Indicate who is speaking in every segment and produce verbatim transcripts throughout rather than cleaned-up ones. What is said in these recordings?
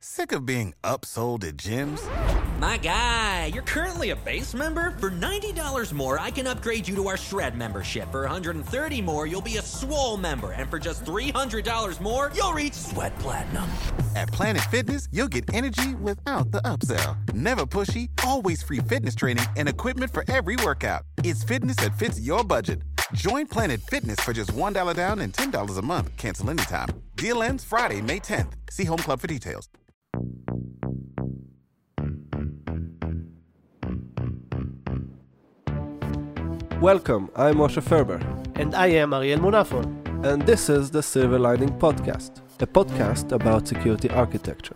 Speaker 1: Sick of being upsold at gyms?
Speaker 2: My guy, you're currently a base member? For ninety dollars more, I can upgrade you to our Shred membership. For one hundred thirty dollars more, you'll be a Swole member. And for just three hundred dollars more, you'll reach Sweat Platinum.
Speaker 1: At Planet Fitness, you'll get energy without the upsell. Never pushy, always free fitness training and equipment for every workout. It's fitness that fits your budget. Join Planet Fitness for just one dollar down and ten dollars a month. Cancel anytime. Deal ends Friday, May tenth. See Home Club for details.
Speaker 3: Welcome, I'm Moshe Ferber.
Speaker 4: And I am Ariel Munafon.
Speaker 3: And this is the Silver Lining Podcast, a podcast about security architecture.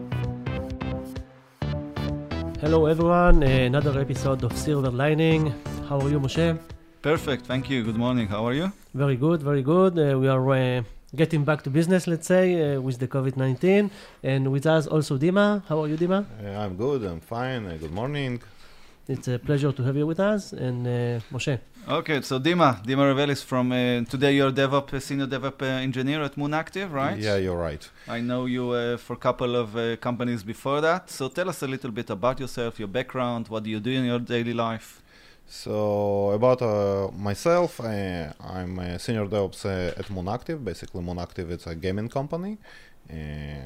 Speaker 4: Hello everyone, another episode of Silver Lining. How are you, Moshe?
Speaker 5: Perfect, thank you. Good morning, how are you?
Speaker 4: Very good, very good. Uh, we are uh, getting back to business, let's say, uh, with the covid nineteen. And with us also Dima. How are you, Dima?
Speaker 6: Uh, I'm good, I'm fine. Uh, good morning.
Speaker 4: It's a pleasure to have you with us. And uh, Moshe.
Speaker 5: Okay, so Dima, Dima Revelis from, uh, today you're DevOps, senior DevOps uh, engineer at Moonactive, right?
Speaker 6: Yeah, you're right.
Speaker 5: I know you uh, for a couple of uh, companies before that. So tell us a little bit about yourself, your background, what do you do in your daily life?
Speaker 6: So about uh, myself, uh, I'm a senior DevOps uh, at Moonactive. Basically, Moonactive is a gaming company. Uh,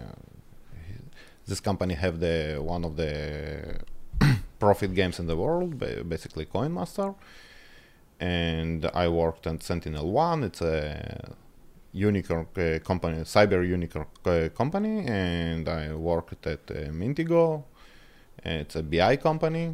Speaker 6: this company have the one of the profit games in the world, basically Coin Master. And I worked at Sentinel One. It's a unicorn uh, company, cyber unicorn uh, company, and I worked at uh, Mintigo. It's a B I company.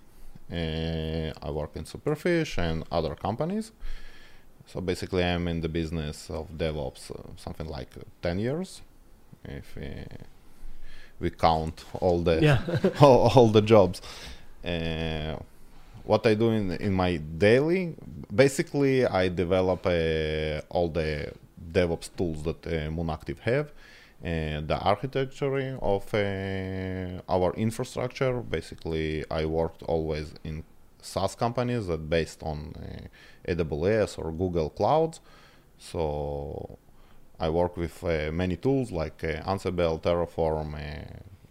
Speaker 6: Uh, I work in Superfish and other companies. So basically, I'm in the business of DevOps uh, something like uh, ten years, if uh, we count all the
Speaker 4: yeah.
Speaker 6: all, all the jobs. Uh, what I do in in my daily, basically, I develop uh, all the DevOps tools that uh, Moonactive have. And the architecture of uh, our infrastructure. Basically, I worked always in SaaS companies that based on uh, A W S or Google Clouds. So I work with uh, many tools like uh, Ansible, Terraform. Uh,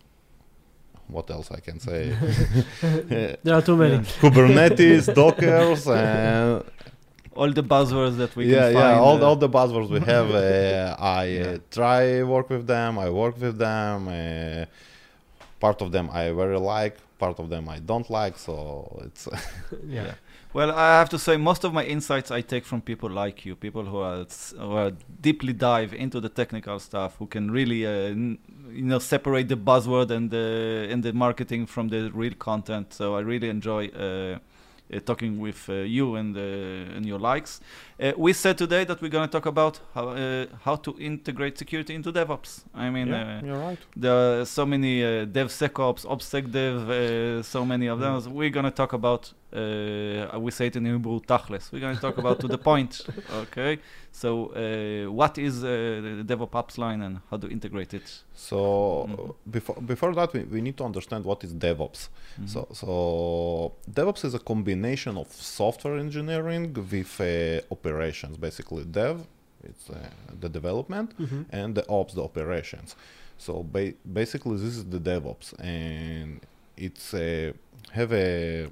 Speaker 6: what else I can say?
Speaker 4: There are too many.
Speaker 6: Kubernetes, Dockers, and
Speaker 5: all the buzzwords that we
Speaker 6: yeah,
Speaker 5: can find.
Speaker 6: Yeah, all,
Speaker 5: uh,
Speaker 6: all the buzzwords we have, uh, I
Speaker 5: yeah.
Speaker 6: uh, try work with them, I work with them. Uh, part of them I very like, part of them I don't like, so it's...
Speaker 4: yeah.
Speaker 5: yeah. Well, I have to say, most of my insights I take from people like you, people who are, who are deeply dive into the technical stuff, who can really, uh, n- you know, separate the buzzword and the, and the marketing from the real content. So I really enjoy... Uh, Uh, talking with uh, you and, uh, and your likes. Uh, we said today that we're going to talk about how uh, how to integrate security into DevOps. I mean,
Speaker 6: yeah,
Speaker 5: uh,
Speaker 6: you're right.
Speaker 5: there are so many uh, DevSecOps, OpSecDev, uh, so many of them. We're going to talk about, uh, we say it in Hebrew, Tachles. We're going to talk about to the point, okay? So uh, what is uh, the DevOps apps line and how to integrate it?
Speaker 6: So
Speaker 5: Mm-hmm.
Speaker 6: before before that, we, we need to understand what is DevOps.
Speaker 5: Mm-hmm.
Speaker 6: So so DevOps is a combination of software engineering with uh, operations. Basically, Dev, it's uh, the development,
Speaker 4: Mm-hmm.
Speaker 6: and the Ops, the operations. So ba- basically, this is the DevOps, and it's uh, have a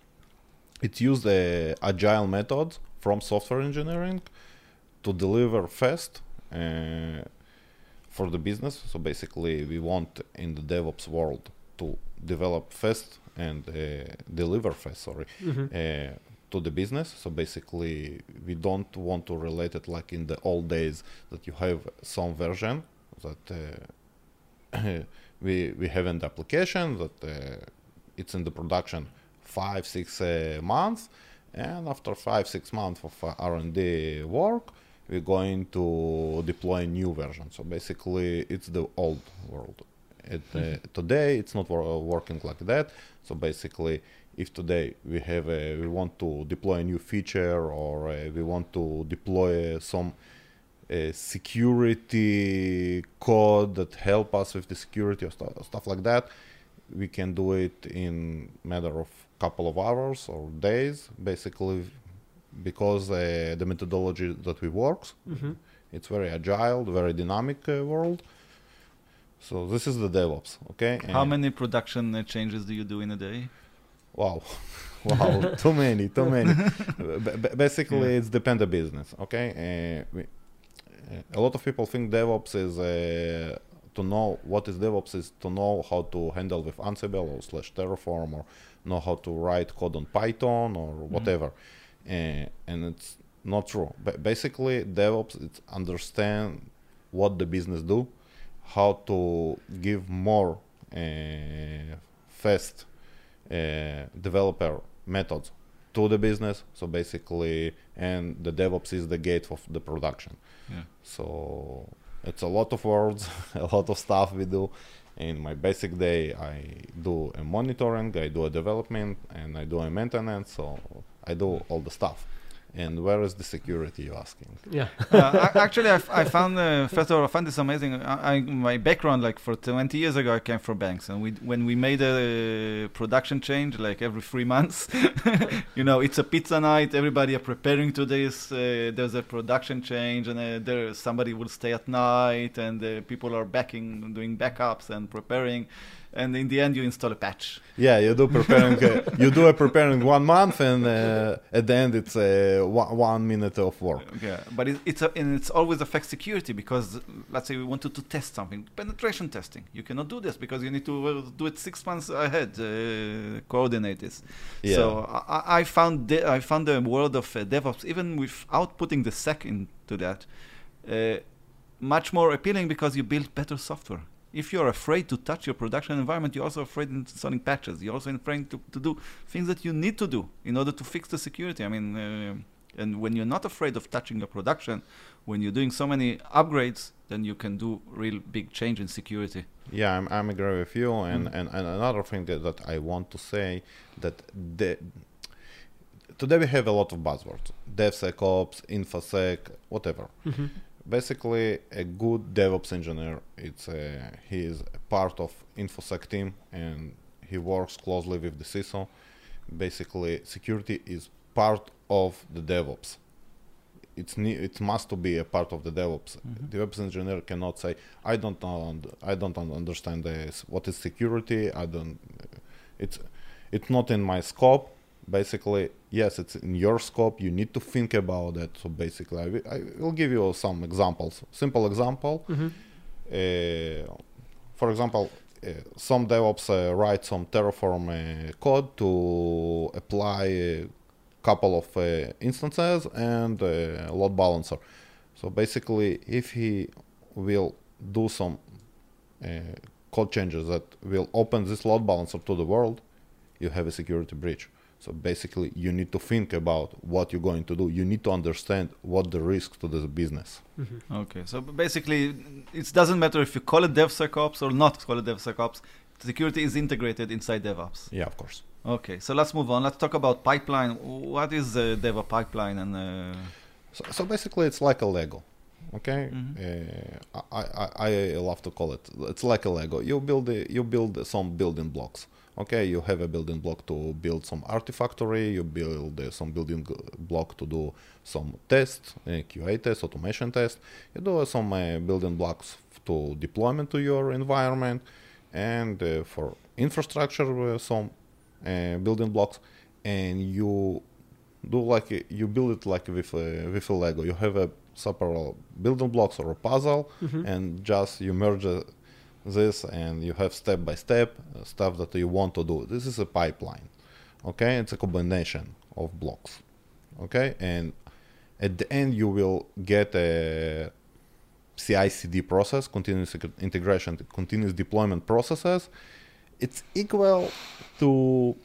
Speaker 6: it use a agile methods from software engineering to deliver fast. Uh, for the business. So basically we want in the DevOps world to develop fast and uh, deliver fast, sorry,
Speaker 4: Mm-hmm.
Speaker 6: uh, to the business. So basically we don't want to relate it like in the old days that you have some version that uh, we we have in the application that uh, it's in the production five, six uh, months. And after five, six months of uh, R and D work, we're going to deploy a new version. So basically, it's the old world. It, uh, today, it's not wor- working like that. So basically, if today we have a, we want to deploy a new feature or uh, we want to deploy uh, some uh, security code that help us with the security or stu- stuff like that, we can do it in matter of couple of hours or days, basically. Because uh, the methodology that we work,
Speaker 4: Mm-hmm.
Speaker 6: it's very agile, very dynamic uh, world. So this is the DevOps, okay?
Speaker 5: How
Speaker 6: And-
Speaker 5: many production uh, changes do you do in a day?
Speaker 6: Wow, wow, too many, too many. B- b- basically,
Speaker 5: Yeah.
Speaker 6: it's depend the business. Okay, uh, we, uh, a lot of people think DevOps is uh, to know what is DevOps is to know how to handle with Ansible or slash Terraform or know how to write code on Python or whatever, uh, and it's not true. But basically, DevOps it's understand what the business do, how to give more uh, fast uh, developer methods to the business. So basically, and the DevOps is the gate of the production.
Speaker 5: Yeah.
Speaker 6: So it's a lot of words, a lot of stuff we do. In my basic day, I do a monitoring, I do a development, and I do a maintenance. So I do all the stuff. And where is the security, you asking?
Speaker 4: Yeah.
Speaker 5: uh, I, actually, I, f- I found uh, first of all, I found this amazing. I, I, my background, like for twenty years ago, I came from banks, and we when we made a production change, like every three months, you know, it's a pizza night. Everybody are preparing to this. Uh, there's a production change, and uh, there somebody will stay at night, and uh, people are backing, doing backups and preparing. And in the end, you install a patch.
Speaker 6: Yeah, you do preparing. uh, you do a preparing one month, and uh, at the end, it's uh, one, one minute of work.
Speaker 5: Yeah, but it, it's a, and it's always affects security because let's say we wanted to test something, penetration testing. You cannot do this because you need to uh, do it six months ahead, uh, coordinate this.
Speaker 6: Yeah.
Speaker 5: So I, I found de- I found the world of uh, DevOps, even without putting the sec into that, uh, much more appealing because you build better software. If you're afraid to touch your production environment, you're also afraid of installing patches. You're also afraid to, to do things that you need to do in order to fix the security. I mean, uh, and when you're not afraid of touching your production, when you're doing so many upgrades, then you can do real big change in security.
Speaker 6: Yeah, I'm, I'm agree with you. And,
Speaker 5: Mm.
Speaker 6: and, and another thing that, that I want to say that the, today we have a lot of buzzwords: DevSecOps, InfoSec, whatever.
Speaker 4: Mhm.
Speaker 6: Basically, a good DevOps engineer, it's a, he is a part of InfoSec team and he works closely with the C I S O. Basically, security is part of the DevOps. It's ne- it must to be a part of the DevOps.
Speaker 5: Mhm.
Speaker 6: DevOps engineer cannot say, I don't know, I don't un- understand this. What is security? I don't. It's it's not in my scope. Basically, yes, it's in your scope. You need to think about that. So basically, I, wi- I will give you some examples. Simple example.
Speaker 4: Mhm.
Speaker 6: Uh, for example, uh, some DevOps uh, write some Terraform uh, code to apply a couple of uh, instances and a load balancer. So basically, if he will do some uh, code changes that will open this load balancer to the world, you have a security breach. So basically, you need to think about what you're going to do. You need to understand what the risks to the business.
Speaker 4: Mhm.
Speaker 5: Okay, so b- basically, it doesn't matter if you call it DevSecOps or not call it DevSecOps. Security is integrated inside DevOps.
Speaker 6: Yeah, of course.
Speaker 5: Okay, so let's move on. Let's talk about pipeline. What is a DevOps pipeline? And uh,
Speaker 6: So, so basically, it's like a Lego. Okay,
Speaker 5: Mhm.
Speaker 6: uh, I, I I love to call it. It's like a Lego. You build a, you build some building blocks. Okay, you have a building block to build some Artifactory. You build uh, some building g- block to do some tests, uh, Q A test, automation test. You do uh, some uh, building blocks f- to deployment to your environment, and uh, for infrastructure uh, some uh, building blocks, and you do like a, you build it like with a, with a Lego. You have a separate building blocks or a puzzle,
Speaker 4: Mhm.
Speaker 6: and just you merge uh, this, and you have step by step uh, stuff that you want to do. This is a pipeline. Okay, it's a combination of blocks. Okay, and at the end you will get a C I C D process, continuous ec- integration, continuous deployment processes. It's equal to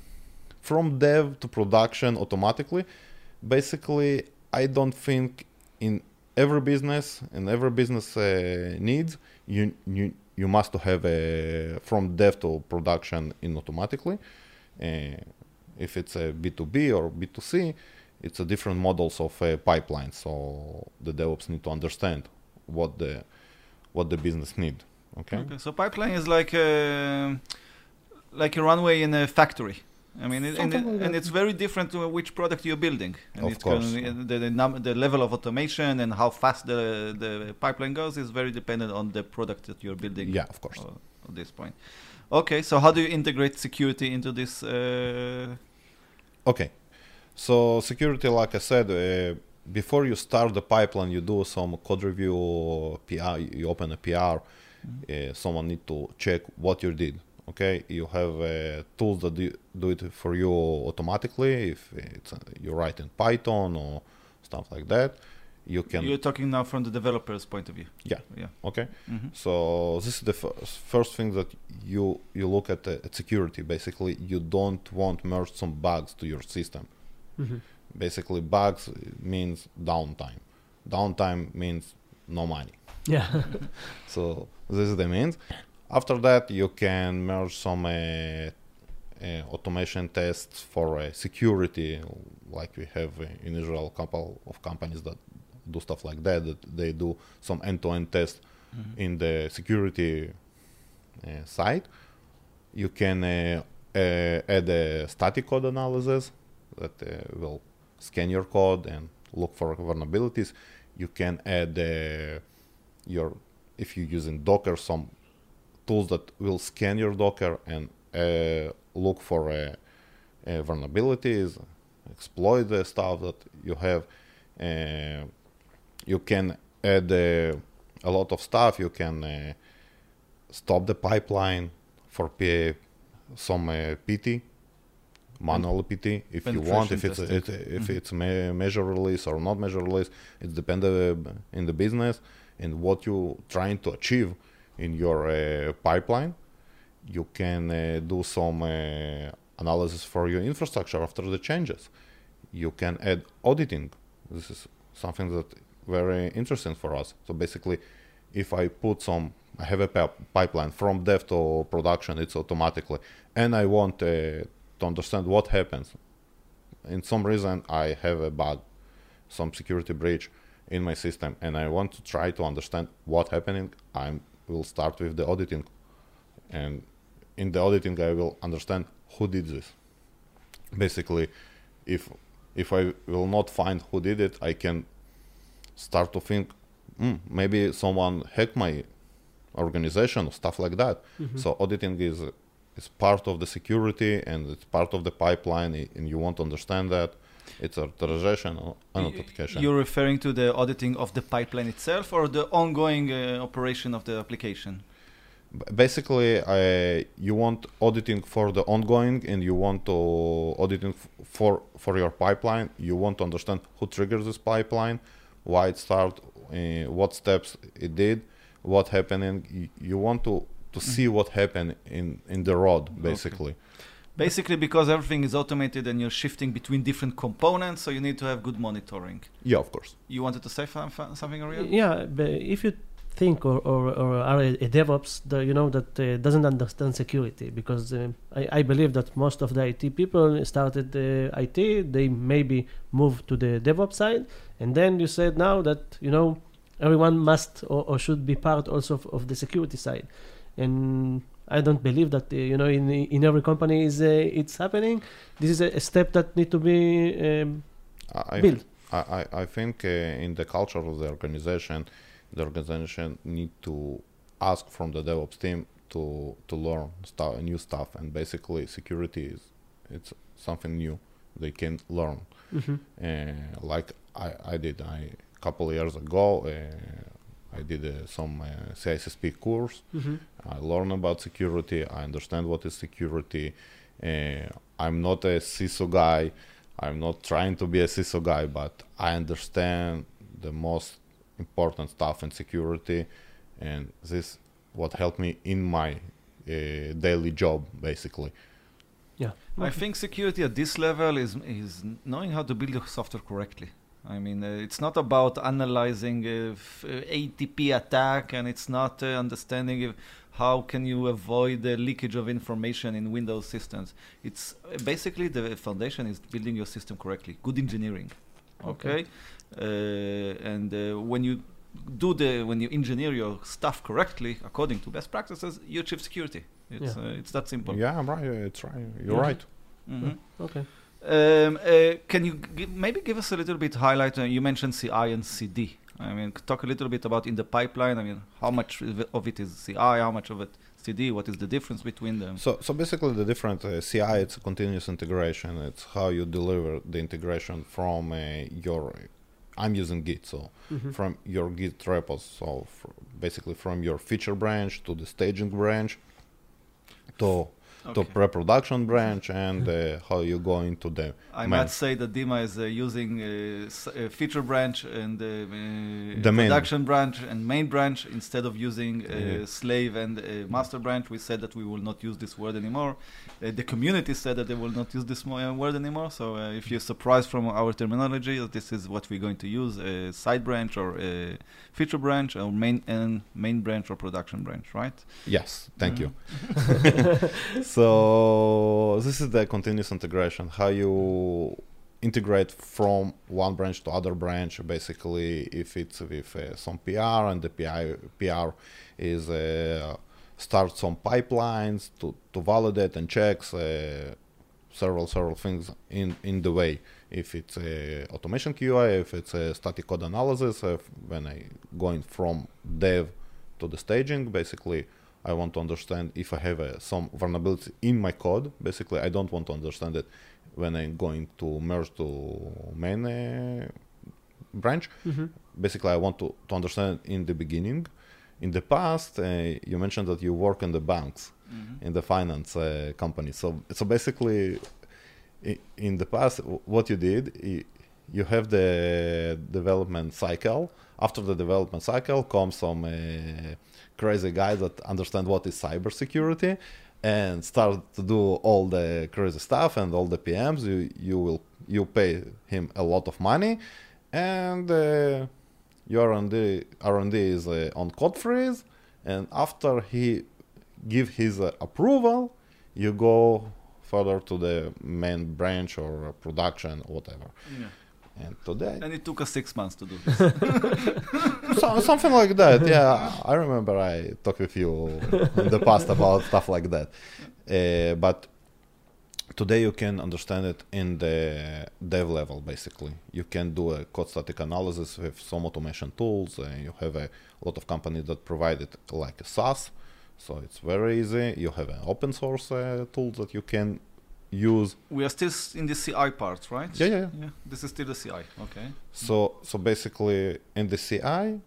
Speaker 6: from dev to production automatically. Basically, I don't think in every business and every business uh, needs you you you must to have a from dev to production in automatically. Uh, if it's a B two B or B two C, it's a different models of uh, pipeline. So the DevOps need to understand what the what the business need. Okay.
Speaker 5: okay, so pipeline is like a, like a runway in a factory. I mean, it, and,
Speaker 4: Something
Speaker 5: it-
Speaker 4: like
Speaker 5: and
Speaker 4: that.
Speaker 5: it's very different to which product you're building. And
Speaker 6: Of
Speaker 5: it's
Speaker 6: course.
Speaker 5: gonna- the, the, num- the level of automation and how fast the, the pipeline goes is very dependent on the product that you're building.
Speaker 6: Yeah, of course.
Speaker 5: uh, At this point. Okay, so how do you integrate security into this? Uh,
Speaker 6: Okay, so security, like I said, uh, before you start the pipeline, you do some code review, P R, you open a P R, uh, someone need to check what you did. Okay, you have uh, tools that do, do it for you automatically. If it's uh, you write in Python or stuff like that, you can.
Speaker 5: you're talking now from the developer's point of view.
Speaker 6: Yeah.
Speaker 5: Yeah.
Speaker 6: Okay.
Speaker 5: Mhm.
Speaker 6: So this is the f- first thing that you you look at, uh, at security. Basically, you don't want merge some bugs to your system.
Speaker 4: Mhm.
Speaker 6: Basically, bugs means downtime. Downtime means no money.
Speaker 4: Yeah.
Speaker 6: So this is the means. After that, you can merge some uh, uh, automation tests for uh, security, like we have uh, in Israel a couple of companies that do stuff like that. That they do some end-to-end tests in the security uh, side. You can uh, uh, add a static code analysis that uh, will scan your code and look for vulnerabilities. You can add uh, your, if you're using Docker, some tools that will scan your Docker and uh, look for uh, uh, vulnerabilities, exploit the stuff that you have. Uh, you can add uh, a lot of stuff. You can uh, stop the pipeline for P- some uh, P T, manual P T, if you want. If it's
Speaker 5: Penetration
Speaker 6: it,
Speaker 5: testing.
Speaker 6: if it's me- measure release or not measure release, it's dependent uh, in the business and what you trying to achieve in your uh, pipeline. You can uh, do some uh, analysis for your infrastructure after the changes. You can add auditing. This is something that very interesting for us. So basically, if I put some, I have a pi- pipeline from dev to production, it's automatically, and I want uh, to understand what happens. In some reason, I have a bug, some security breach in my system, and I want to try to understand what's happening. I will start with the auditing, and in the auditing, I will understand who did this. Basically, if if I will not find who did it, I can start to think, mm, maybe someone hacked my organization or stuff like that. So auditing is is part of the security and it's part of the pipeline, i- and you want to understand that. It's authorization or
Speaker 5: Y-
Speaker 6: authentication.
Speaker 5: You're referring to the auditing of the pipeline itself or the ongoing uh, operation of the application?
Speaker 6: B- Basically, uh, you want auditing for the ongoing, and you want to auditing f- for for your pipeline. You want to understand who triggers this pipeline, why it started, uh, what steps it did, what happening. You, you want to to see what happened in in the road, basically.
Speaker 5: Basically, because everything is automated and you're shifting between different components, so you need to have good monitoring.
Speaker 6: Yeah, of course.
Speaker 5: You wanted to say fam- fam- something, Ariel?
Speaker 4: Yeah, but if you think or, or, or are a, a DevOps, the, you know, that uh, doesn't understand security, because uh, I, I believe that most of the I T people started uh, I T, they maybe moved to the DevOps side, and then you said now that, you know, everyone must or, or should be part also of, of the security side. And I don't believe that, uh, you know, in in every company is uh, it's happening. This is a, a step that need to be um,
Speaker 6: I, I
Speaker 4: built.
Speaker 6: I, I I think uh, in the culture of the organization, the organization need to ask from the DevOps team to to learn stuff, new stuff, and basically security is it's something new they can learn.
Speaker 4: Mhm.
Speaker 6: Uh, like I, I did I a couple of years ago, uh, I did uh, some uh, C I S S P course.
Speaker 4: Mhm.
Speaker 6: I learn about security. I understand what is security. Uh, I'm not a C I S O guy. I'm not trying to be a C I S O guy, but I understand the most important stuff in security, and this what helped me in my uh, daily job, basically.
Speaker 4: Yeah.
Speaker 5: I think security at this level is is knowing how to build your software correctly. I mean, uh, it's not about analyzing uh, f- uh, A T P attack, and it's not uh, understanding if how can you avoid the leakage of information in Windows systems. It's uh, basically the foundation is building your system correctly. Good engineering, okay? Uh, and uh, when you do the when you engineer your stuff correctly according to best practices, you achieve security. It's
Speaker 4: Yeah.
Speaker 5: uh, it's that simple.
Speaker 6: Yeah, I'm right. It's right. You're
Speaker 4: Yeah.
Speaker 6: right.
Speaker 5: Mhm.
Speaker 4: Okay.
Speaker 5: Um, uh, can you gi- maybe give us a little bit highlight? Uh, you mentioned C I and C D. I mean, c- talk a little bit about in the pipeline. I mean, how much of it- of it is C I? How much of it C D? What is the difference between them?
Speaker 6: So, so basically, the different uh, C I, it's a continuous integration. It's how you deliver the integration from uh, your. I'm using Git, so
Speaker 4: Mhm.
Speaker 6: from your Git repos. So fr- basically, from your feature branch to the staging branch, to to
Speaker 5: Okay.
Speaker 6: pre-production branch, and uh, how you go into the
Speaker 5: I
Speaker 6: main.
Speaker 5: might say that Dima is uh, using uh, s- uh, feature branch and uh, uh,
Speaker 6: The main.
Speaker 5: production branch and main branch instead of using uh,
Speaker 6: Yeah.
Speaker 5: slave and uh, master branch. We said that we will not use this word anymore. Uh, the community said that they will not use this mo- uh, word anymore. So uh, if you're surprised from our terminology, that this is what we're going to use: uh, side branch or uh, feature branch or main and main branch or production branch, right?
Speaker 6: Yes, thank you.
Speaker 5: Mhm.
Speaker 6: So this is the continuous integration, how you integrate from one branch to other branch. Basically, if it's with uh, some P R and the P I, P R is uh, start some pipelines to, to validate and checks uh, several several things in, in the way. If it's a automation Q A, if it's a static code analysis, if when I going from dev to the staging, basically I want to understand if I have uh, some vulnerability in my code. Basically, I don't want to understand it when I'm going to merge to main uh, branch.
Speaker 4: Mhm.
Speaker 6: Basically, I want to, to understand it in the beginning. In the past, uh, you mentioned that you work in the banks,
Speaker 5: Mhm.
Speaker 6: in the finance uh, company. So, so basically, i- in the past, w- what you did, y- you have the development cycle. After the development cycle comes some uh, crazy guys that understand what is cybersecurity and start to do all the crazy stuff and all the P Ms. You you will you pay him a lot of money, and uh, your R and D R and D is uh, on code freeze. And after he give his uh, approval, you go further to the main branch or uh, production or whatever.
Speaker 5: Yeah.
Speaker 6: And today,
Speaker 5: And it took us six months to do this.
Speaker 6: so, something like that. Yeah, I remember I talked with you in the past about stuff like that. Uh, but today you can understand it in the dev level. Basically, you can do a code static analysis with some automation tools. And you have a lot of companies that provide it like a SaaS, so it's very easy. You have an open source uh, tool that you can use.
Speaker 5: We are still s- in the C I part, right?
Speaker 6: Yeah, yeah, yeah.
Speaker 5: Yeah. This is still the C I. Okay.
Speaker 6: So so basically in the C I,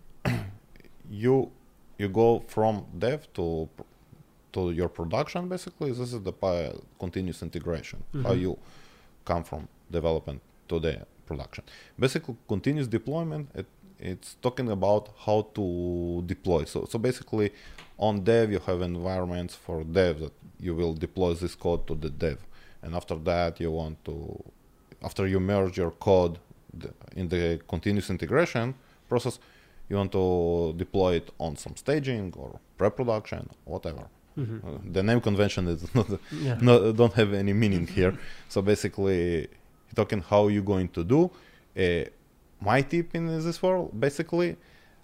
Speaker 6: you you go from dev to pr- to your production. Basically, this is the pi- continuous integration. How
Speaker 4: Mhm.
Speaker 6: you come from development to the production. Basically, continuous deployment. It, it's talking about how to deploy. So so basically, on dev you have environments for dev that you will deploy this code to the dev, and after that you want to, after you merge your code the, in the continuous integration process, you want to deploy it on some staging or pre-production, whatever.
Speaker 4: Mhm.
Speaker 6: Uh, the name convention is not,
Speaker 4: Yeah.
Speaker 6: no, don't have any meaning here. So basically, talking how you going to do. Uh, my tip in this world, basically,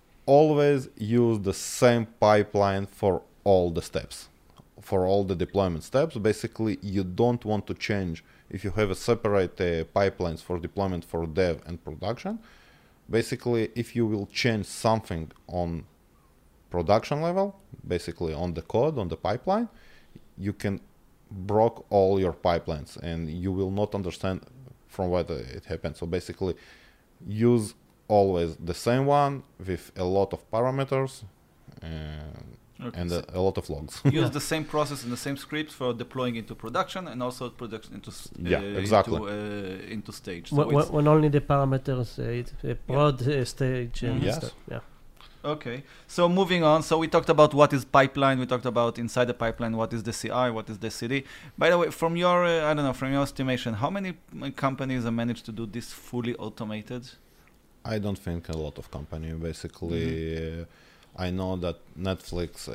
Speaker 6: always use the same pipeline for all the steps, for all the deployment steps. Basically, you don't want to change. If you have a separate uh, pipelines for deployment for dev and production, basically, if you will change something on production level, basically on the code, on the pipeline, you can broke all your pipelines and you will not understand from what it happened. So basically, use always the same one with a lot of parameters and,
Speaker 5: Okay.
Speaker 6: and
Speaker 5: So
Speaker 6: a, a lot of logs.
Speaker 5: use
Speaker 4: Yeah.
Speaker 5: the same process and the same script for deploying into production and also production into s-
Speaker 6: Yeah,
Speaker 5: uh,
Speaker 6: exactly.
Speaker 5: into, uh, into stage. So
Speaker 4: When, when,
Speaker 5: it's-
Speaker 4: when only the parameters, uh, it, uh, prod, uh, stage, and
Speaker 5: Mhm.
Speaker 6: Yes.
Speaker 4: stuff. Yeah.
Speaker 5: Okay, so moving on. So we talked about what is pipeline. We talked about inside the pipeline, what is the C I, what is the C D. By the way, from your, uh, I don't know, from your estimation, how many uh, companies have managed to do this fully automated?
Speaker 6: I don't think a lot of company. Basically, uh, I know that Netflix uh,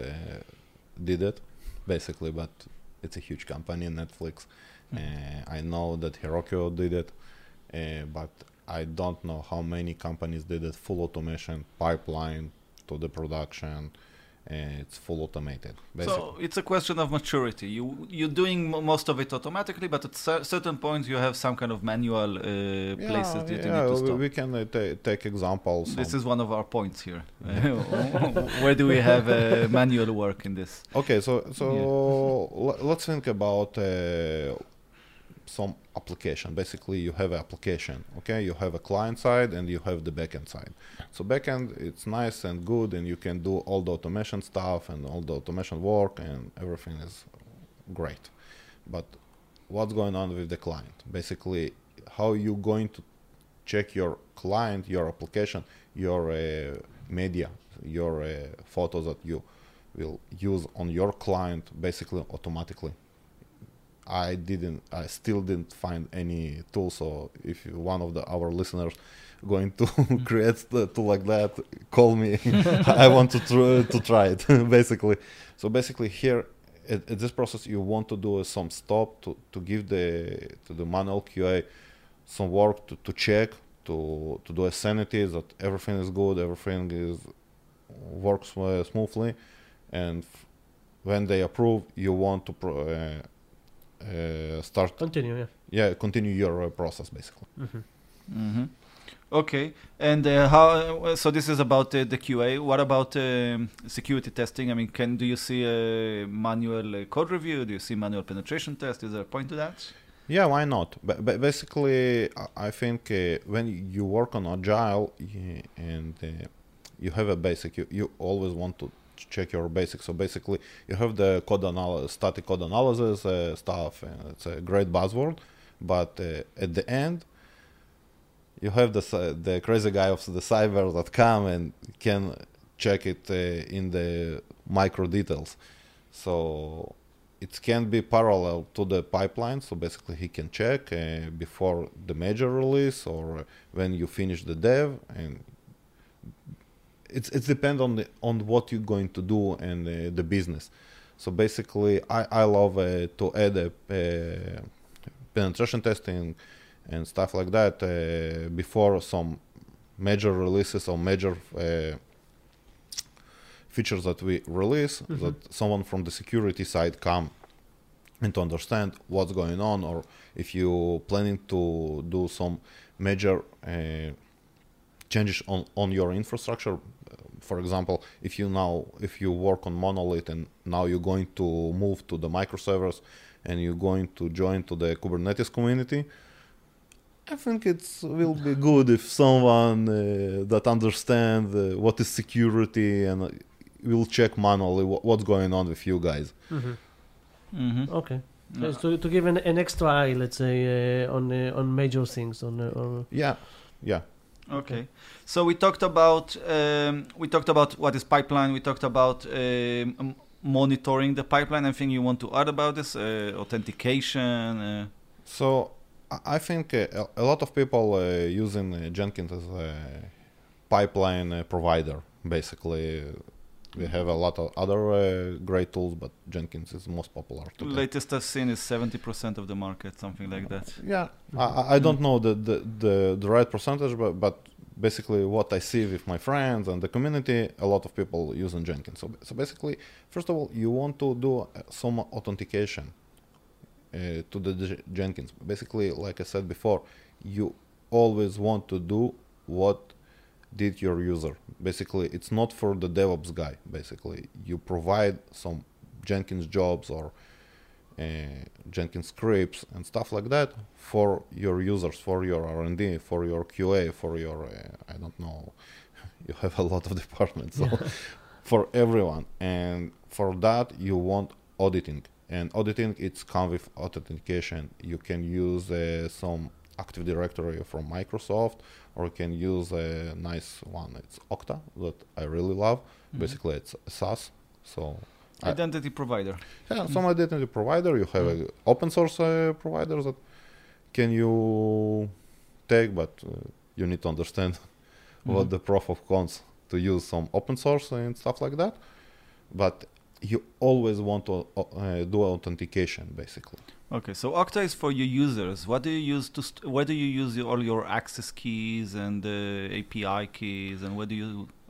Speaker 6: did it, basically, but it's a huge company, Netflix.
Speaker 5: Mhm.
Speaker 6: Uh, I know that Heroku did it, uh, but I don't know how many companies did it full automation pipeline to the production and it's full automated. Basically.
Speaker 5: So it's a question of maturity. You you're doing mo- most of it automatically, but at cer- certain points you have some kind of manual uh, places that you
Speaker 6: yeah,
Speaker 5: need to
Speaker 6: we-
Speaker 5: stop.
Speaker 6: we can uh, ta- take examples.
Speaker 5: This
Speaker 6: on-
Speaker 5: is one of our points here. Where do we have uh, manual work in this?
Speaker 6: Okay, so so l- let's think about uh, some application. Basically, you have an application. Okay, you have a client side and you have the backend side. So backend, it's nice and good, and you can do all the automation stuff and all the automation work, and everything is great. But what's going on with the client? Basically, how you going to check your client, your application, your uh, media, your uh, photos that you will use on your client, basically automatically. I didn't, I still didn't find any tool. So if you, one of the our listeners going to create the tool like that, call me. I want to tr- to try it. Basically, so basically here at, at this process, you want to do some stop to, to give the to the manual Q A some work to, to check to to do a sanity that everything is good, everything is works uh, smoothly, and f- when they approve, you want to pro- uh, uh, start
Speaker 4: Continue, yeah.
Speaker 6: yeah continue your uh, process basically.
Speaker 5: Mm-hmm. Okay, and uh, how? Uh, so this is about uh, the Q A. What about um, security testing? I mean, can do you see a manual uh, code review? Do you see manual penetration test? Is there a point to that?
Speaker 6: Yeah, why not? But, but basically, I- I think uh, when you work on agile y- and uh, you have a basic, you, you always want to check your basics. So basically, you have the code analysis, static code analysis uh, stuff, and it's a great buzzword. But uh, at the end, you have the cy- the crazy guy of the cyber that come and can check it uh, in the micro details. So it can be parallel to the pipeline. So basically, he can check uh, before the major release or when you finish the dev, and it's it's depend on the on what you're going to do and uh, the business. So basically, I I love uh, to add a, uh, penetration testing and stuff like that uh, before some major releases or major uh, features that we release,
Speaker 4: Mhm.
Speaker 6: that someone from the security side come and to understand what's going on, or if you planning to do some major uh, changes on, on your infrastructure. For example, if you now if you work on monolith and now you're going to move to the microservice and you're going to join to the Kubernetes community, I think it will be good if someone uh, that understands uh, what is security and uh, will check manually wh- what's going on with you guys.
Speaker 4: Mm-hmm.
Speaker 5: Mm-hmm.
Speaker 4: Okay. So to, to give an, an extra eye, let's say, uh, on uh, on major things, on uh, or
Speaker 6: Yeah, yeah.
Speaker 5: Okay, so we talked about um, we talked about what is pipeline. We talked about um, m- monitoring the pipeline. Anything you want to add about this? Uh, authentication. Uh,
Speaker 6: So I- I think uh, a a lot of people uh, using uh, Jenkins as a pipeline uh, provider. Basically, we have a lot of other uh, great tools, but Jenkins is most popular today.
Speaker 5: latest I've seen is seventy percent of the market, something like that.
Speaker 6: Yeah, I, I- I don't know the, the, the, the right percentage, but, but basically what I see with my friends and the community, a lot of people using Jenkins. So, so basically, first of all, you want to do uh, some authentication uh, to the J- Jenkins. Basically, like I said before, you always want to do what did your user. Basically, it's not for the DevOps guy. Basically, you provide some Jenkins jobs or uh, Jenkins scripts and stuff like that for your users, for your R and D, for your Q A, for your uh, I don't know. You have a lot of departments, so for everyone. And for that, you want auditing. And auditing, it's come with authentication. You can use uh, some Active Directory from Microsoft, or you can use a nice one. It's Okta that I really love.
Speaker 5: Mm-hmm.
Speaker 6: Basically, it's a SaaS. So I-
Speaker 5: Identity provider.
Speaker 6: yeah, some identity provider. You have a open source uh, provider that can you take, but uh, you need to understand what
Speaker 5: Mhm.
Speaker 6: the proof of cons to use some open source and stuff like that. But you always want to uh, do authentication, basically.
Speaker 5: Okay, so Okta is for your users. What do you use to? St- where do you use your, all your access keys and uh, A P I keys, and where do you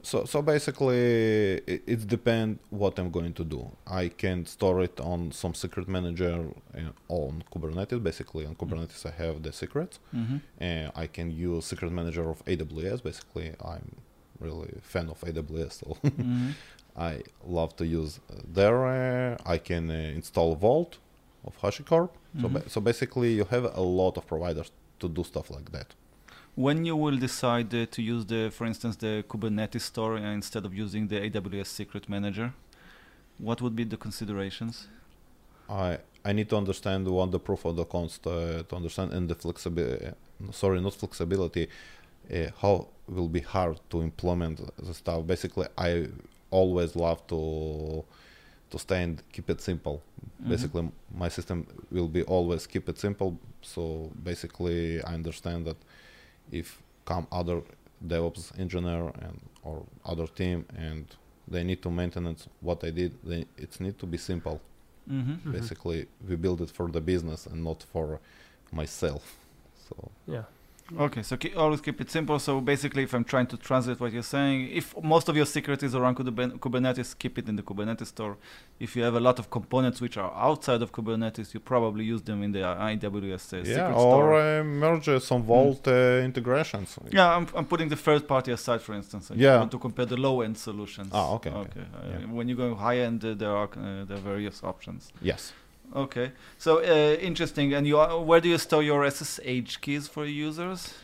Speaker 6: So, so basically, it, it depends what I'm going to do. I can store it on some secret manager uh, on Kubernetes. Basically, on Kubernetes, I have the secrets.
Speaker 5: Mm-hmm.
Speaker 6: And I can use secret manager of A W S. Basically, I'm really a fan of A W S, so
Speaker 5: Mm-hmm.
Speaker 6: I love to use uh, there. Uh, I can uh, install Vault of HashiCorp. So,
Speaker 5: Mhm.
Speaker 6: ba- so basically, you have a lot of providers to do stuff like that.
Speaker 5: When you will decide uh, to use the, for instance, the Kubernetes store uh, instead of using the A W S Secret Manager, what would be the considerations?
Speaker 6: I I need to understand what the proof of the const uh, to understand and the flexibility. Sorry, not flexibility. Uh, how will be hard to implement the stuff. Basically, I always love to to stay and keep it simple.
Speaker 5: Mhm.
Speaker 6: Basically, my system will be always keep it simple. So basically, I understand that if come other DevOps engineer and or other team and they need to maintenance what I did, then it need to be simple.
Speaker 5: Mm-hmm.
Speaker 4: Mhm.
Speaker 6: Basically, we build it for the business and not for myself. So
Speaker 4: Yeah.
Speaker 5: Okay, so keep, always keep it simple. So basically, if I'm trying to translate what you're saying, if most of your secret is around Kubernetes, Kubernetes, keep it in the Kubernetes store. If you have a lot of components which are outside of Kubernetes, you probably use them in the A W S uh,
Speaker 6: yeah,
Speaker 5: secret
Speaker 6: or
Speaker 5: store.
Speaker 6: uh, merge uh, some Vault uh, integrations.
Speaker 5: Yeah, I'm, I'm putting the third party aside, for instance. I
Speaker 6: Yeah.
Speaker 5: want to compare the low end solutions.
Speaker 6: Ah, okay, okay.
Speaker 5: Okay. Uh,
Speaker 6: Yeah.
Speaker 5: When you go high end, uh, there are uh, there are various options.
Speaker 6: Yes.
Speaker 5: Okay, so uh, interesting. And you are, where do you store your S S H keys for users?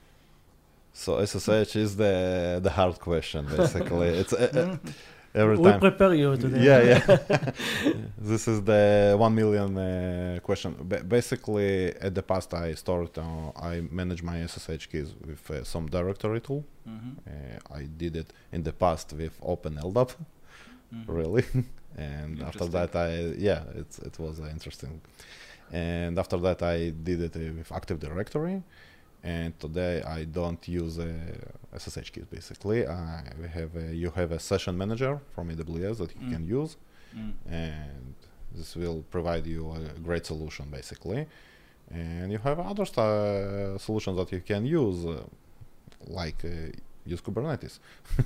Speaker 6: So S S H is the the hard question. Basically, it's uh, uh, every
Speaker 4: We
Speaker 6: time.
Speaker 4: prepare you today.
Speaker 6: Yeah, yeah. This is the one million uh, question. Ba- basically, at the past, I stored, uh, I manage my S S H keys with uh, some directory tool.
Speaker 5: Mm-hmm.
Speaker 6: Uh, I did it in the past with OpenLDAP,
Speaker 5: Mm-hmm.
Speaker 6: really. And after
Speaker 5: Interesting.
Speaker 6: that, I yeah, it's it was uh, interesting. And after that, I did it uh, with Active Directory. And today, I don't use uh, S S H keys. Basically, uh, we have a, you have a session manager from A W S that you
Speaker 5: Mm.
Speaker 6: can use,
Speaker 5: Mm.
Speaker 6: and this will provide you a great solution, basically. And you have other sta- solutions that you can use, uh, like uh, use Kubernetes.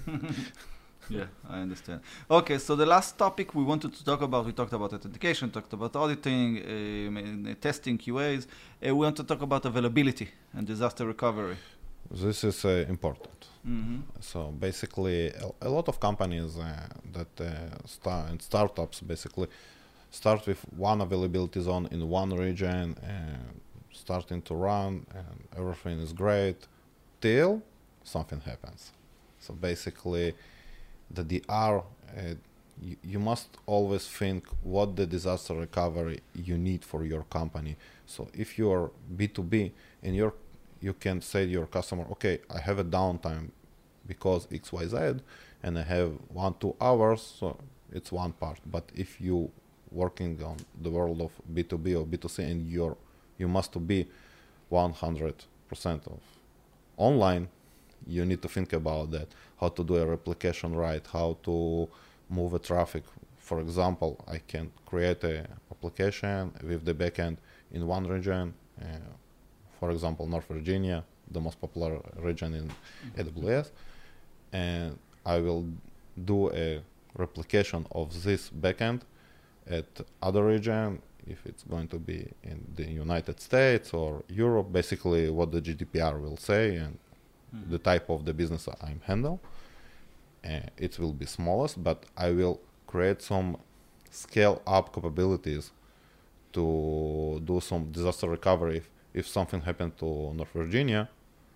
Speaker 5: Yeah, I understand. Okay, so the last topic we wanted to talk about, we talked about authentication, talked about auditing, um, and, uh, testing, Q As. Uh, we want to talk about availability and disaster recovery.
Speaker 6: This is uh, important.
Speaker 5: Mm-hmm.
Speaker 6: So basically, a, a lot of companies uh, that uh, start and startups basically start with one availability zone in one region and starting to run, and everything is great till something happens. So basically, the D R, uh, you, you must always think what the disaster recovery you need for your company. So if you are B two B and you're you can say to your customer, okay, I have a downtime because X Y Z and I have one, two hours, so it's one part. But if you working on the world of B two B or B two C and you're, you must be one hundred percent of online, you need to think about that, how to do a replication right, how to move a traffic. For example, I can create a application with the backend in one region, uh, for example, North Virginia, the most popular region in A W S, and I will do a replication of this backend at other region, if it's going to be in the United States or Europe, basically what the G D P R will say and
Speaker 5: Mm-hmm.
Speaker 6: the type of the business I'm handle. Uh, it will be smallest, but I will create some scale up capabilities to do some disaster recovery. If, if something happened to North Virginia,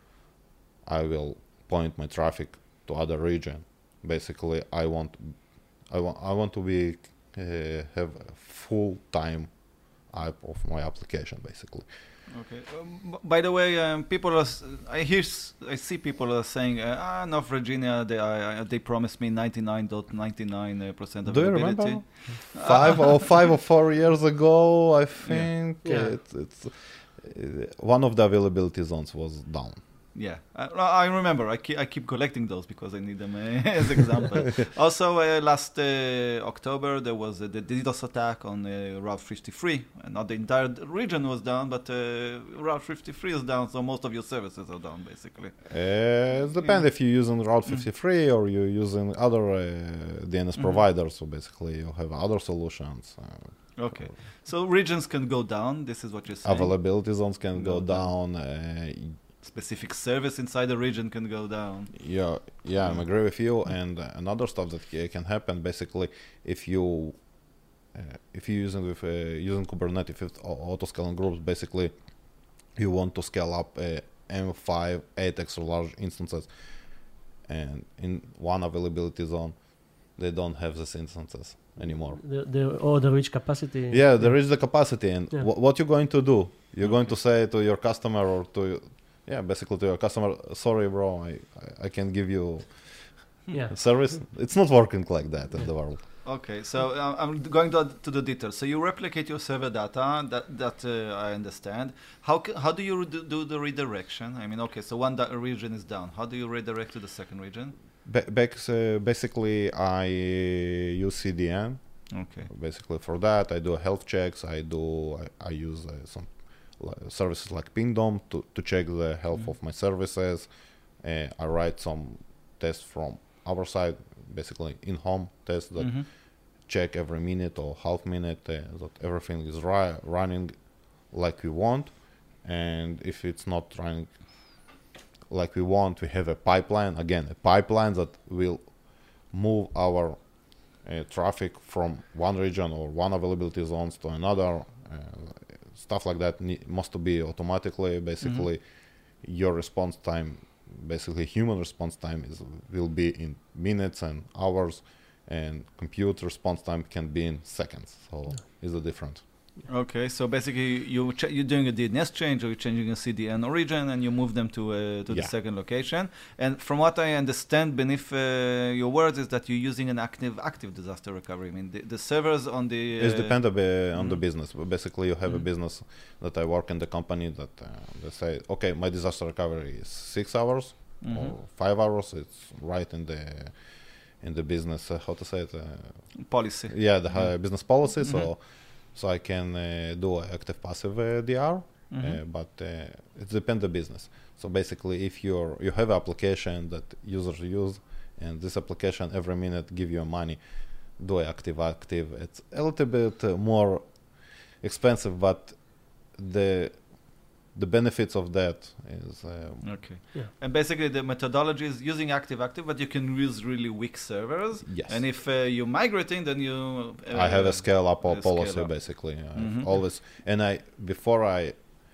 Speaker 6: I will point my traffic to other region. Basically, I want, I want, I want to be uh, have a full time app of my application, basically.
Speaker 5: Okay. Um, b- by the way, um, people are. S- I hear. S- I see people are saying, uh, "Ah, North Virginia. They I, I, they promised me ninety-nine point nine nine percent
Speaker 6: Do you
Speaker 5: availability."
Speaker 6: remember? Five or five or four years ago, I think
Speaker 4: Yeah.
Speaker 6: It's, it's uh, one of the availability zones was down.
Speaker 5: Yeah, I, I remember. I keep, I keep collecting those because I need them uh, as example. Also, uh, last uh, October there was uh, the DDoS attack on uh, Route fifty-three, and not the entire region was down, but uh, Route fifty-three is down, so most of your services are down, basically.
Speaker 6: Uh, it depends
Speaker 5: Yeah.
Speaker 6: if you're using Route fifty-three mm. or you're using other uh, D N S mm-hmm. providers. So basically, you have other solutions. Uh,
Speaker 5: okay, so regions can go down. This is what you're saying.
Speaker 6: Availability zones can go,
Speaker 5: go
Speaker 6: down.
Speaker 5: down.
Speaker 6: Uh,
Speaker 5: Specific service inside the region can go down.
Speaker 6: Yeah, yeah, I agree with you. And uh, another stuff that c- can happen, basically, if you uh, if you're using with uh, using Kubernetes with auto scaling groups, basically, you want to scale up uh, M five, eight extra large instances, and in one availability zone, they don't have these instances anymore.
Speaker 4: The, the or the reach capacity.
Speaker 6: Yeah, there is the capacity, and
Speaker 4: Yeah.
Speaker 6: wh- what you're going to do? You're going
Speaker 5: Okay.
Speaker 6: to say to your customer or to yeah, basically to your customer, sorry, bro, I, I, I can give you
Speaker 4: Yeah.
Speaker 6: service. It's not working like that in the world.
Speaker 5: Okay, so uh, I'm going to, to the details. So you replicate your server data, that that uh, I understand. How ca- how do you do, do the redirection? I mean, okay, so one da- region is down. How do you redirect to the second region?
Speaker 6: Ba- back- uh, basically, I uh, use C D N.
Speaker 5: Okay.
Speaker 6: Basically, for that, I do health checks. I do. I, I use uh, some li- services like Pingdom to, to check the health
Speaker 5: Mhm.
Speaker 6: of my services. Uh, I write some tests from our side, basically in-home tests that
Speaker 5: Mhm.
Speaker 6: check every minute or half minute uh, that everything is ri- running like we want. And if it's not running like we want, we have a pipeline, again, a pipeline that will move our uh, traffic from one region or one availability zones to another. Uh, stuff like that ne- must be automatically. Basically, your response time, basically human response time, is will be in minutes and hours, and compute response time can be in seconds. So is the difference.
Speaker 5: Okay, so basically you ch- you're doing a D N S change, or you're changing a C D N origin, and you move them to uh, to
Speaker 6: Yeah.
Speaker 5: the second location. And from what I understand, beneath uh, your words, is that you're using an active active disaster recovery. I mean, the, the servers on the uh,
Speaker 6: It's dependent uh, on the
Speaker 5: mhm.
Speaker 6: business. But basically, you have
Speaker 5: Mhm.
Speaker 6: a business that I work in the company that uh, they say, okay, my disaster recovery is six hours
Speaker 5: Mhm.
Speaker 6: or five hours. It's right in the in the business. Uh, how to say it? Uh,
Speaker 5: policy.
Speaker 6: yeah, the
Speaker 5: Mhm.
Speaker 6: uh, business policy.
Speaker 5: Mhm.
Speaker 6: So so I can uh, do active passive uh, D R.
Speaker 5: Mhm.
Speaker 6: Uh, but uh, it depends the business. So basically, if you're you have an application that users use, and this application every minute give you money, do active active. It's a little bit uh, more expensive, but the the benefits of that is um,
Speaker 5: Okay.
Speaker 4: Yeah.
Speaker 5: And basically the methodology is using active active, but you can use really weak servers.
Speaker 6: Yes.
Speaker 5: And if uh, you're migrating, then you. Uh,
Speaker 6: I have a scale up
Speaker 5: uh,
Speaker 6: or policy
Speaker 5: scale up.
Speaker 6: basically. I've
Speaker 5: Mhm.
Speaker 6: always and I before I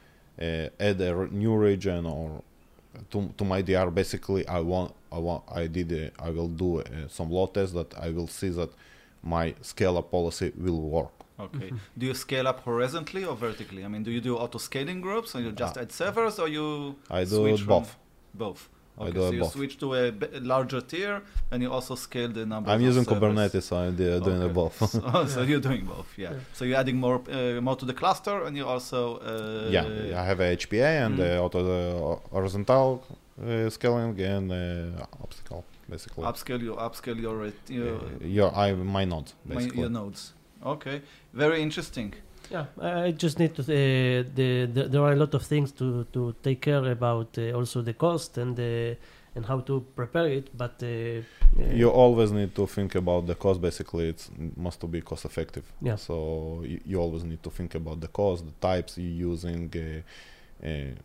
Speaker 6: uh, add a r- new region or to to my D R, basically I want I want I did uh, I will do uh, some load tests that I will see that my scale up policy will work.
Speaker 5: Okay. Do you scale up horizontally or vertically? I mean, do you do auto scaling groups, or you just
Speaker 6: Uh,
Speaker 5: add servers, or you
Speaker 6: I do
Speaker 5: switch from-
Speaker 6: both.
Speaker 5: Both.
Speaker 6: I
Speaker 5: Okay,
Speaker 6: do
Speaker 5: so
Speaker 6: it
Speaker 5: you
Speaker 6: both.
Speaker 5: switch to a b- larger tier, and you also scale the number.
Speaker 6: I'm
Speaker 5: of
Speaker 6: using
Speaker 5: servers.
Speaker 6: Kubernetes, so I'm uh, doing
Speaker 5: Okay.
Speaker 6: it both.
Speaker 5: so, oh, so you're doing both, yeah.
Speaker 4: Yeah.
Speaker 5: So you're adding more uh, more to the cluster, and you also uh,
Speaker 6: yeah, I have a H P A and
Speaker 5: Mhm.
Speaker 6: uh, auto uh, horizontal uh, scaling and uh, obstacle basically.
Speaker 5: upscale your upscale your uh, your,
Speaker 6: Uh, your I my nodes
Speaker 5: my-
Speaker 6: basically.
Speaker 5: your nodes. Okay, very interesting.
Speaker 4: Yeah, I I just need to. Uh, the, the there are a lot of things to, to take care about. Uh, also the cost and the and how to prepare it. But uh, uh,
Speaker 6: You always need to think about the cost. Basically, it must to be cost effective.
Speaker 4: Yeah.
Speaker 6: So you, you always need to think about the cost, the types you're using. Uh, uh,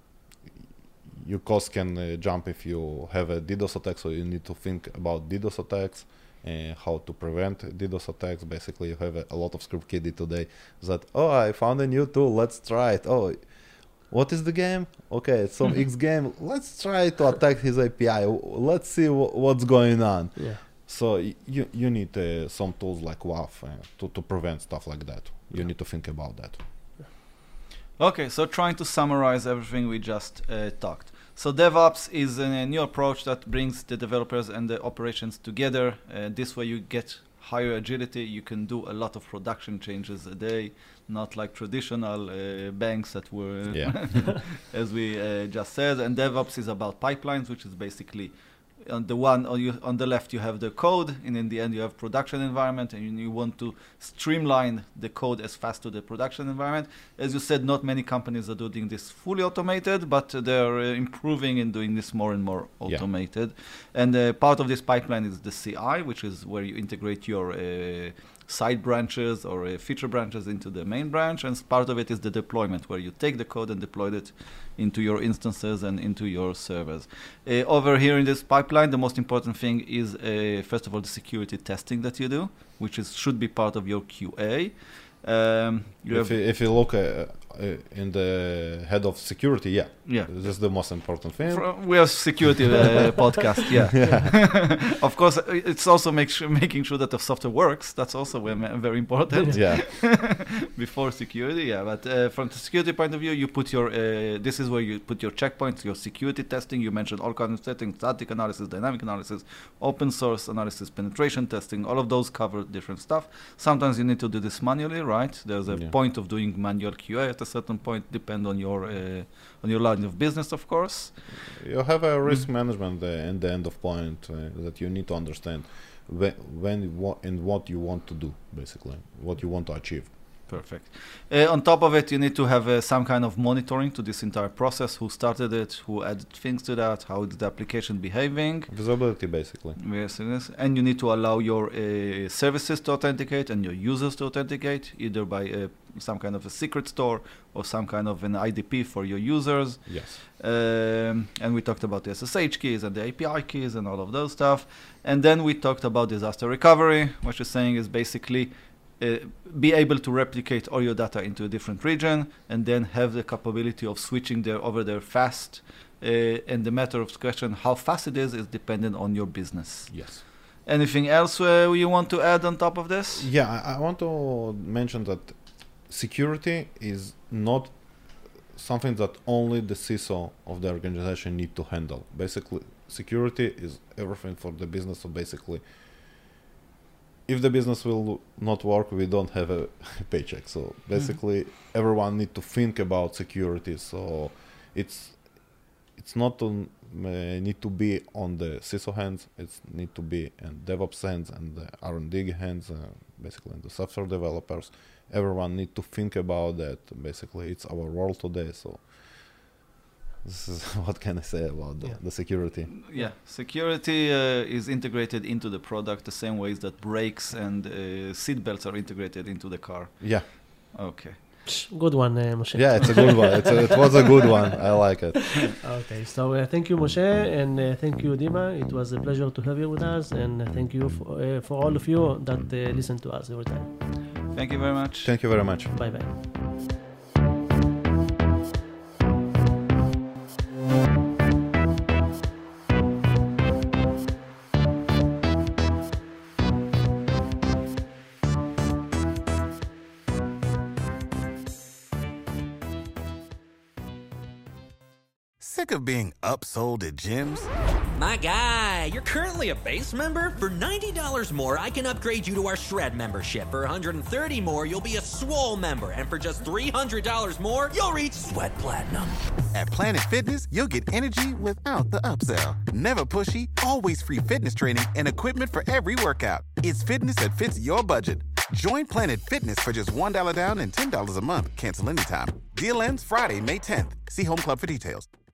Speaker 6: your cost can uh, jump if you have a DDoS attack, so you need to think about DDoS attacks. Uh, how to prevent DDoS attacks. Basically, you have a, a lot of script kiddie today that, oh, I found a new tool, let's try it. Oh, what is the game? Okay, it's some X game. Let's try to attack his A P I. W- Let's see w- what's going on.
Speaker 4: yeah,
Speaker 6: So y- you you need uh, some tools like W A F uh, to, to prevent stuff like that. You
Speaker 4: Yeah.
Speaker 6: need to think about that.
Speaker 5: Okay, so trying to summarize everything we just uh, talked. So DevOps is a new approach that brings the developers and the operations together. Uh, this way you get higher agility. You can do a lot of production changes a day, not like traditional uh, banks that were,
Speaker 6: Yeah.
Speaker 5: as we uh, just said. And DevOps is about pipelines, which is basically on the one on, you, on the left you have the code, and in the end you have production environment, and you, you want to streamline the code as fast to the production environment. As you said, not many companies are doing this fully automated, but they're uh, improving in doing this more and more
Speaker 6: Yeah.
Speaker 5: automated. And uh, part of this pipeline is the C I, which is where you integrate your uh, side branches or uh, feature branches into the main branch, and part of it is the deployment, where you take the code and deploy it into your instances and into your servers. Uh, over here in this pipeline, the most important thing is, uh, first of all, the security testing that you do, which is should be part of your Q A. Um, you
Speaker 6: If
Speaker 5: have,
Speaker 6: you, if you look uh, uh, in the head of security, yeah,
Speaker 5: yeah.
Speaker 6: this is the most important thing.
Speaker 5: Fro- we are security uh, podcast, yeah. Of course, uh, it's also make sure, making sure that the software works. That's also ve- very important.
Speaker 6: Yeah,
Speaker 5: Before security, yeah. But uh, from the security point of view, you put your, uh, this is where you put your checkpoints, your security testing. You mentioned all kinds of settings, static analysis, dynamic analysis, open source analysis, penetration testing. All of those cover different stuff. Sometimes you need to do this manually, right? There's a
Speaker 6: Yeah.
Speaker 5: point of doing manual Q A at a certain point, depend on your uh, on your line of business, of course.
Speaker 6: you have a risk
Speaker 5: Mm.
Speaker 6: management uh, in the end of point uh, that you need to understand when, when what and what you want to do, basically, what you want to achieve.
Speaker 5: Perfect. Uh, on top of it, you need to have uh, some kind of monitoring to this entire process. Who started it? Who added things to that? How is the application behaving?
Speaker 6: Visibility, basically.
Speaker 5: Yes, yes. And you need to allow your uh, services to authenticate and your users to authenticate, either by uh, some kind of a secret store or some kind of an I D P for your users.
Speaker 6: Yes.
Speaker 5: Um, and we talked about the S S H keys and the A P I keys and all of those stuff. And then we talked about disaster recovery. What you're saying is basically uh, be able to replicate all your data into a different region and then have the capability of switching there over there fast. Uh, and the matter of question, how fast it is, is dependent on your business.
Speaker 6: Yes.
Speaker 5: Anything else uh, you want to add on top of this?
Speaker 6: Yeah, I, I want to mention that security is not something that only the C I S O of the organization need to handle. Basically, security is everything for the business. So basically, if the business will not work, we don't have a paycheck. So basically, mm-hmm. everyone need to think about security. So it's it's not on uh, need to be on the C I S O hands. It's need to be in DevOps hands and the R and D hands. Uh, basically, and the software developers. Everyone need to think about that. Basically, it's our world today. So this is what can I say about the,
Speaker 4: Yeah.
Speaker 6: the security.
Speaker 5: Yeah, security uh, is integrated into the product the same ways that brakes and uh, seat belts are integrated into the car.
Speaker 6: Yeah,
Speaker 5: Okay.
Speaker 4: Good one, uh, Moshe.
Speaker 6: yeah, it's a good one. It's a, it was a good one. I like it.
Speaker 4: Okay, so uh, thank you, Moshe, and uh, thank you, Dima. It was a pleasure to have you with us, and uh, thank you for, uh, for all of you that uh, listen to us every time.
Speaker 5: Thank you very much.
Speaker 6: Thank you very much.
Speaker 4: Bye bye.
Speaker 1: Sick of being upsold at gyms?
Speaker 2: My guy, you're currently a base member? For ninety dollars more, I can upgrade you to our Shred membership. For one hundred thirty dollars more, you'll be a Swole member. And for just three hundred dollars more, you'll reach Sweat Platinum.
Speaker 1: At Planet Fitness, you'll get energy without the upsell. Never pushy, always free fitness training and equipment for every workout. It's fitness that fits your budget. Join Planet Fitness for just one dollar down and ten dollars a month. Cancel anytime. Deal ends Friday, May tenth. See Home Club for details.